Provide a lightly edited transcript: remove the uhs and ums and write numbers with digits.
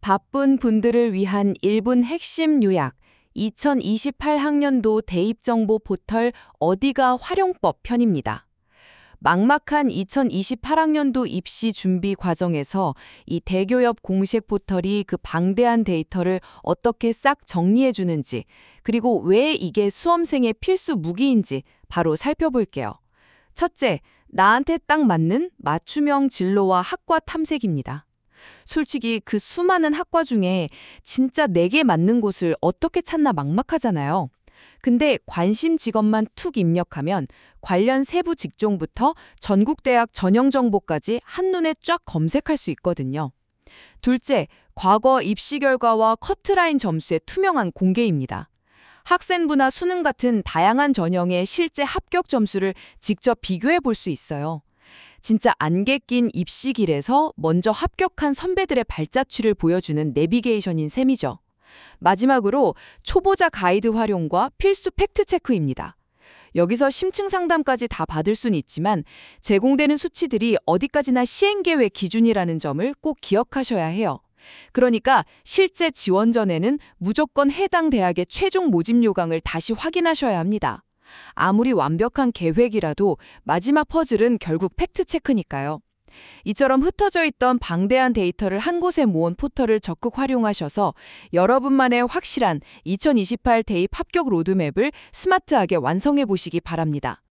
바쁜 분들을 위한 1분 핵심 요약. 2028학년도 대입정보 포털 어디가 활용법 편입니다. 막막한 2028학년도 입시 준비 과정에서 이 대교협 공식 포털이 그 방대한 데이터를 어떻게 싹 정리해 주는지, 그리고 왜 이게 수험생의 필수 무기인지 바로 살펴볼게요. 첫째, 나한테 딱 맞는 맞춤형 진로와 학과 탐색입니다. 솔직히 그 수많은 학과 중에 진짜 내게 맞는 곳을 어떻게 찾나 막막하잖아요. 근데 관심 직업만 툭 입력하면 관련 세부 직종부터 전국대학 전형 정보까지 한눈에 쫙 검색할 수 있거든요. 둘째, 과거 입시 결과와 커트라인 점수의 투명한 공개입니다. 학생부나 수능 같은 다양한 전형의 실제 합격 점수를 직접 비교해 볼 수 있어요. 진짜 안개 낀 입시길에서 먼저 합격한 선배들의 발자취를 보여주는 내비게이션인 셈이죠. 마지막으로 초보자 가이드 활용과 필수 팩트체크입니다. 여기서 심층 상담까지 다 받을 수는 있지만 제공되는 수치들이 어디까지나 시행계획 기준이라는 점을 꼭 기억하셔야 해요. 그러니까 실제 지원 전에는 무조건 해당 대학의 최종 모집 요강을 다시 확인하셔야 합니다. 아무리 완벽한 계획이라도 마지막 퍼즐은 결국 팩트체크니까요. 이처럼 흩어져 있던 방대한 데이터를 한 곳에 모은 포털을 적극 활용하셔서 여러분만의 확실한 2028 대입 합격 로드맵을 스마트하게 완성해 보시기 바랍니다.